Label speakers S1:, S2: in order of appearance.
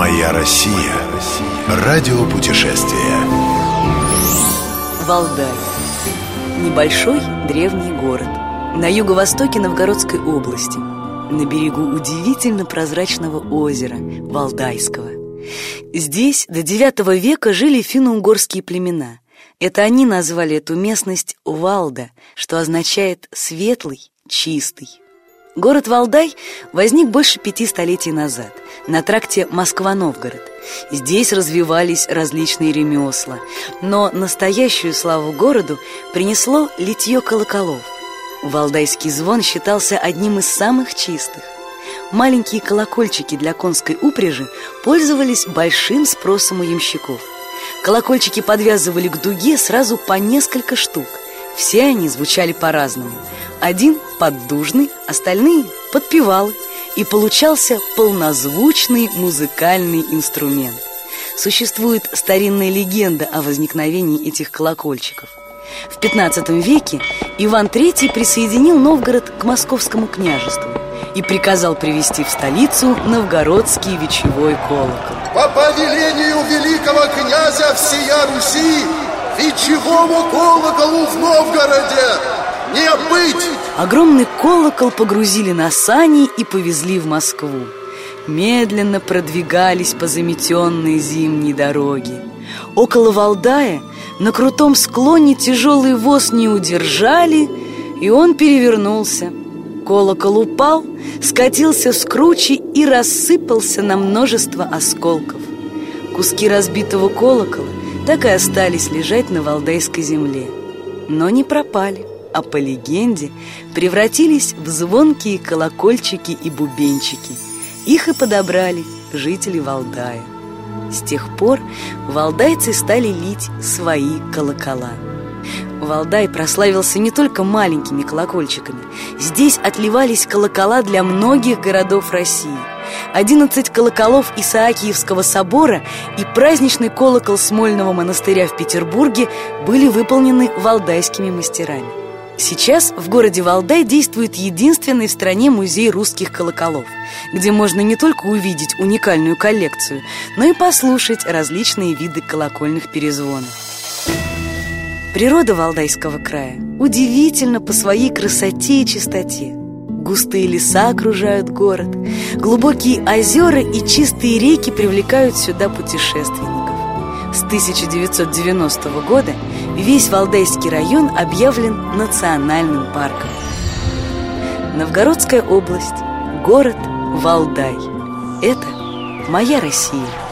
S1: Моя Россия. Радиопутешествие.
S2: Валдай. Небольшой древний город на юго-востоке Новгородской области, на берегу удивительно прозрачного озера Валдайского. Здесь до IX века жили финно-угорские племена. Это они назвали эту местность Валда, что означает «светлый, чистый». Город Валдай возник больше 5 столетий назад на тракте Москва-Новгород. Здесь развивались различные ремесла, но настоящую славу городу принесло литье колоколов. Валдайский звон считался одним из самых чистых. Маленькие колокольчики для конской упряжи пользовались большим спросом у ямщиков. Колокольчики подвязывали к дуге сразу по несколько штук. Все они звучали по-разному. Один поддужный, остальные подпевалы. И получался полнозвучный музыкальный инструмент. Существует старинная легенда о возникновении этих колокольчиков. В XV веке Иван III присоединил Новгород к Московскому княжеству и приказал привезти в столицу новгородский вечевой колокол.
S3: По повелению великого князя всея Руси вечевому колоколу в Новгороде не быть!
S2: Огромный колокол погрузили на сани и повезли в Москву. Медленно продвигались по заметенной зимней дороге. Около Валдая на крутом склоне тяжелый воз не удержали, и он перевернулся. Колокол упал, скатился с кручи и рассыпался на множество осколков. Куски разбитого колокола так и остались лежать на валдайской земле, но не пропали, а по легенде превратились в звонкие колокольчики и бубенчики. Их и подобрали жители Валдая. С тех пор валдайцы стали лить свои колокола. Валдай прославился не только маленькими колокольчиками. Здесь отливались колокола для многих городов России. 11 колоколов Исаакиевского собора и праздничный колокол Смольного монастыря в Петербурге были выполнены валдайскими мастерами. Сейчас в городе Валдай действует единственный в стране музей русских колоколов, где можно не только увидеть уникальную коллекцию, но и послушать различные виды колокольных перезвонов. Природа Валдайского края удивительна по своей красоте и чистоте. Густые леса окружают город, глубокие озера и чистые реки привлекают сюда путешественников. С 1990 года весь Валдайский район объявлен национальным парком. Новгородская область, город Валдай. Это моя Россия.